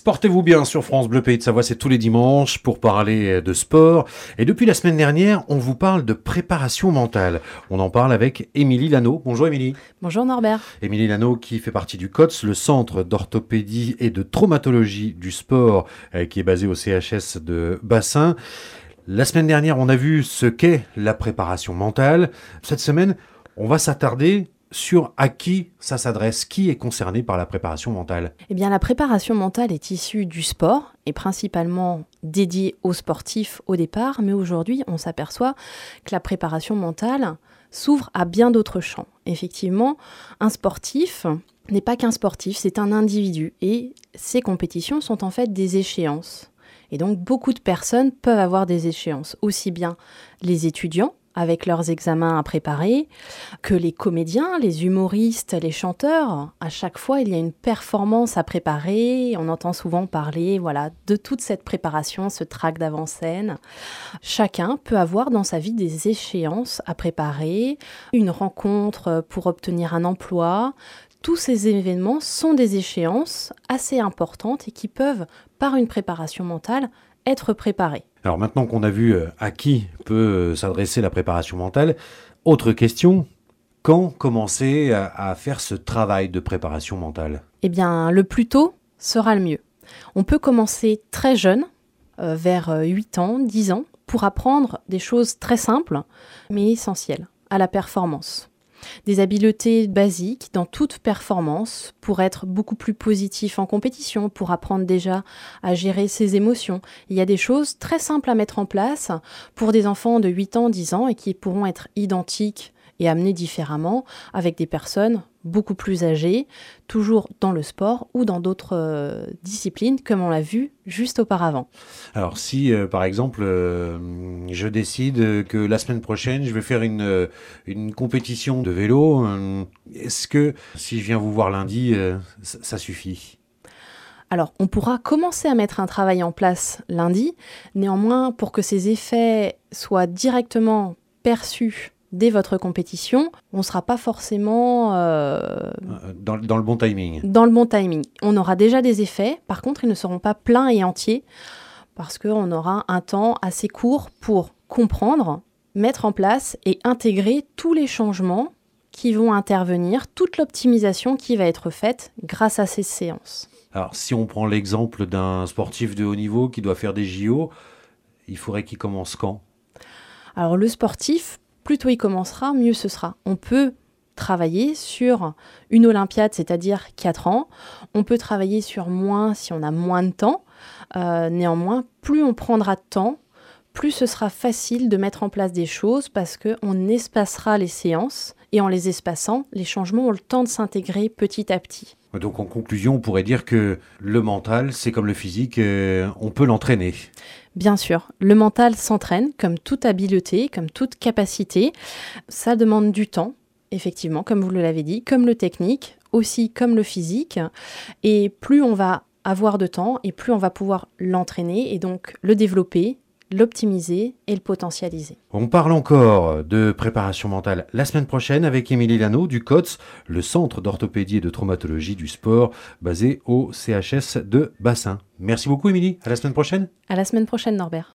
Portez-vous bien sur France Bleu Pays de Savoie, c'est tous les dimanches pour parler de sport. Et depuis la semaine dernière, on vous parle de préparation mentale. On en parle avec Émilie Lano. Bonjour Émilie. Bonjour Norbert. Émilie Lano qui fait partie du COTS, le centre d'orthopédie et de traumatologie du sport qui est basé au CHS de Bassin. La semaine dernière, on a vu ce qu'est la préparation mentale. Cette semaine, on va s'attarder sur à qui ça s'adresse, qui est concerné par la préparation mentale. Eh bien, la préparation mentale est issue du sport et principalement dédiée aux sportifs au départ, mais aujourd'hui, on s'aperçoit que la préparation mentale s'ouvre à bien d'autres champs. Effectivement, un sportif n'est pas qu'un sportif, c'est un individu et ses compétitions sont en fait des échéances. Et donc, beaucoup de personnes peuvent avoir des échéances, aussi bien les étudiants, avec leurs examens à préparer, que les comédiens, les humoristes, les chanteurs. À chaque fois, il y a une performance à préparer. On entend souvent parler de toute cette préparation, ce track d'avant-scène. Chacun peut avoir dans sa vie des échéances à préparer, une rencontre pour obtenir un emploi. Tous ces événements sont des échéances assez importantes et qui peuvent, par une préparation mentale, être préparés. Alors maintenant qu'on a vu à qui peut s'adresser la préparation mentale, autre question, quand commencer à faire ce travail de préparation mentale ? Eh bien, le plus tôt sera le mieux. On peut commencer très jeune, vers 8 ans, 10 ans, pour apprendre des choses très simples, mais essentielles à la performance. Des habiletés basiques dans toute performance pour être beaucoup plus positif en compétition, pour apprendre déjà à gérer ses émotions. Il y a des choses très simples à mettre en place pour des enfants de 8 ans, 10 ans et qui pourront être identiques et amenées différemment avec des personnes beaucoup plus âgées, toujours dans le sport ou dans d'autres disciplines, comme on l'a vu juste auparavant. Alors si, par exemple, je décide que la semaine prochaine, je vais faire une compétition de vélo, est-ce que si je viens vous voir lundi, ça suffit ? Alors, on pourra commencer à mettre un travail en place lundi. Néanmoins, pour que ces effets soient directement perçus dès votre compétition, on ne sera pas forcément dans le bon timing. Dans le bon timing. On aura déjà des effets, par contre, ils ne seront pas pleins et entiers, parce qu'on aura un temps assez court pour comprendre, mettre en place et intégrer tous les changements qui vont intervenir, toute l'optimisation qui va être faite grâce à ces séances. Alors, si on prend l'exemple d'un sportif de haut niveau qui doit faire des JO, il faudrait qu'il commence quand ? Alors, le sportif, plus tôt il commencera, mieux ce sera. On peut travailler sur une Olympiade, c'est-à-dire 4 ans. On peut travailler sur moins si on a moins de temps. Néanmoins, plus on prendra de temps, plus ce sera facile de mettre en place des choses parce qu'on espacera les séances et en les espaçant, les changements ont le temps de s'intégrer petit à petit. Donc en conclusion, on pourrait dire que le mental, c'est comme le physique, on peut l'entraîner. Bien sûr, le mental s'entraîne comme toute habileté, comme toute capacité. Ça demande du temps, effectivement, comme vous l'avez dit, comme le technique, aussi comme le physique. Et plus on va avoir de temps et plus on va pouvoir l'entraîner et donc le développer, l'optimiser et le potentialiser. On parle encore de préparation mentale la semaine prochaine avec Émilie Lano du COTS, le centre d'orthopédie et de traumatologie du sport basé au CHS de Bassin. Merci beaucoup Émilie, à la semaine prochaine. À la semaine prochaine Norbert.